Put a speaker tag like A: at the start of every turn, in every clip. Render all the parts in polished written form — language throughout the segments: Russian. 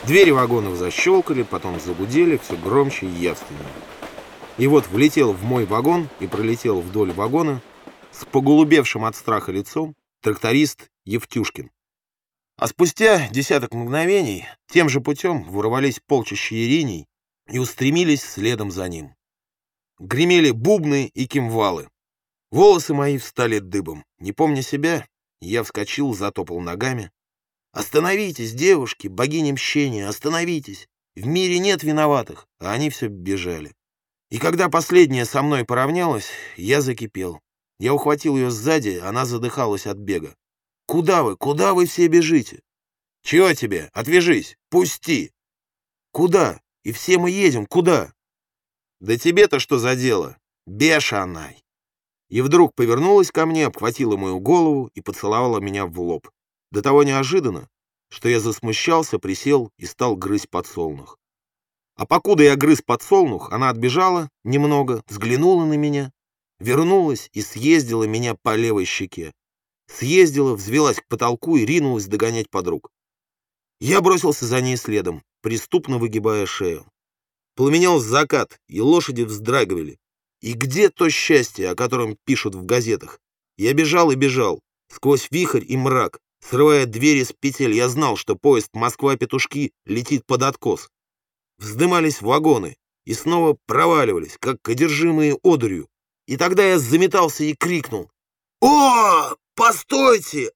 A: Двери вагонов защелкали, потом загудели все громче и явственнее. И вот влетел в мой вагон и пролетел вдоль вагона с поголубевшим от страха лицом тракторист Евтюшкин. А спустя десяток мгновений тем же путем ворвались полчища ириней и устремились следом за ним. Гремели бубны и кимвалы. Волосы мои встали дыбом. Не помня себя, я вскочил, затопал ногами. «Остановитесь, девушки, богини мщения, остановитесь! В мире нет виноватых!» А они все бежали. И когда последняя со мной поравнялась, я закипел. Я ухватил ее сзади, она задыхалась от бега. «Куда вы? Куда вы все бежите?» «Чего тебе? Отвяжись! Пусти!» «Куда? И все мы едем. Куда?» «Да тебе-то что за дело? Бешеный!» И вдруг повернулась ко мне, обхватила мою голову и поцеловала меня в лоб. До того неожиданно, что я засмущался, присел и стал грызть подсолнух. А покуда я грыз подсолнух, она отбежала немного, взглянула на меня, вернулась и съездила меня по левой щеке. Съездила, взвелась к потолку и ринулась догонять подруг. Я бросился за ней следом, преступно выгибая шею. Пламенел закат, и лошади вздрагивали. И где то счастье, о котором пишут в газетах? Я бежал и бежал, сквозь вихрь и мрак. Срывая двери с петель, я знал, что поезд Москва-Петушки летит под откос. Вздымались вагоны и снова проваливались, как одержимые одурью. И тогда я заметался и крикнул: «О, постойте!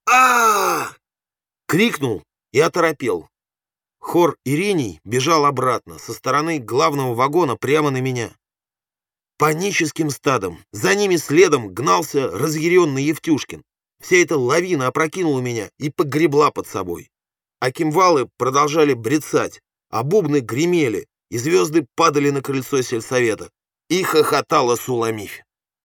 A: Крикнул и оторопел. Хор ириней бежал обратно, со стороны главного вагона прямо на меня. Паническим стадом, за ними следом гнался разъяренный Евтюшкин. Вся эта лавина опрокинула меня и погребла под собой. А кимвалы продолжали брецать, а бубны гремели, и звезды падали на крыльцо сельсовета. И хохотала Суламифь.